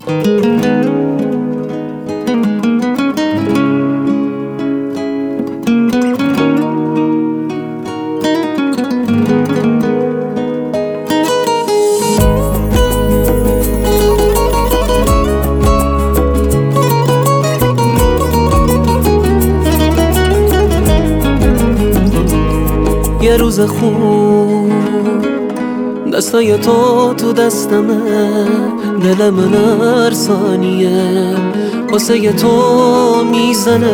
یه روز خوب دستای تو دستمه، دل من هر ثانیه واسه تو میزنه.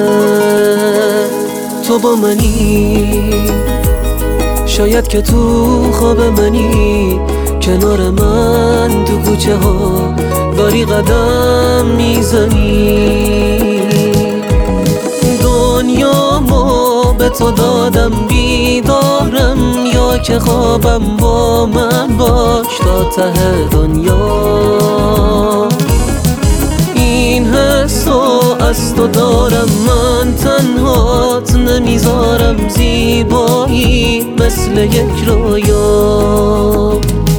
تو با منی، شاید که تو خواب منی، کنار من تو کوچه ها داری قدم میزنی. دنیامو به تو دادم بیدارم، یا که خوابم با من باش تا ته دنیا. این حسو از تو دارم، من تنهات نمیذارم، زیبایی مثل یک رویا.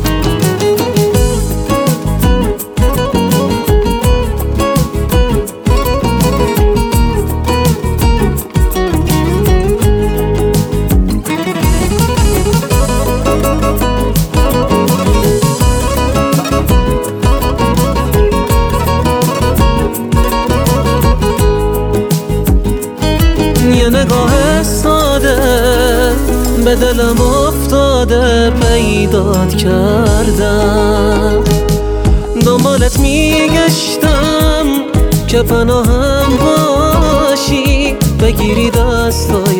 یه نگاه ساده به دلم افتاده، پیدات کردم، دنبالت میگشتم که پناهم باشی، بگیری دستای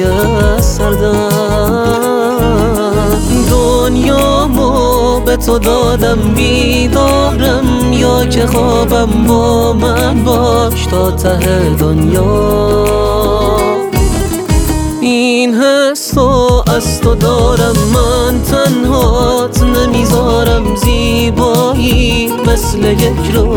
سردم. دنیامو به تو دادم بیدارم، یا که خوابم با من باش تا ته دنیا. این حسو از تو دارم، من تنهات نمیذارم، زیبایی مثل یک رویا.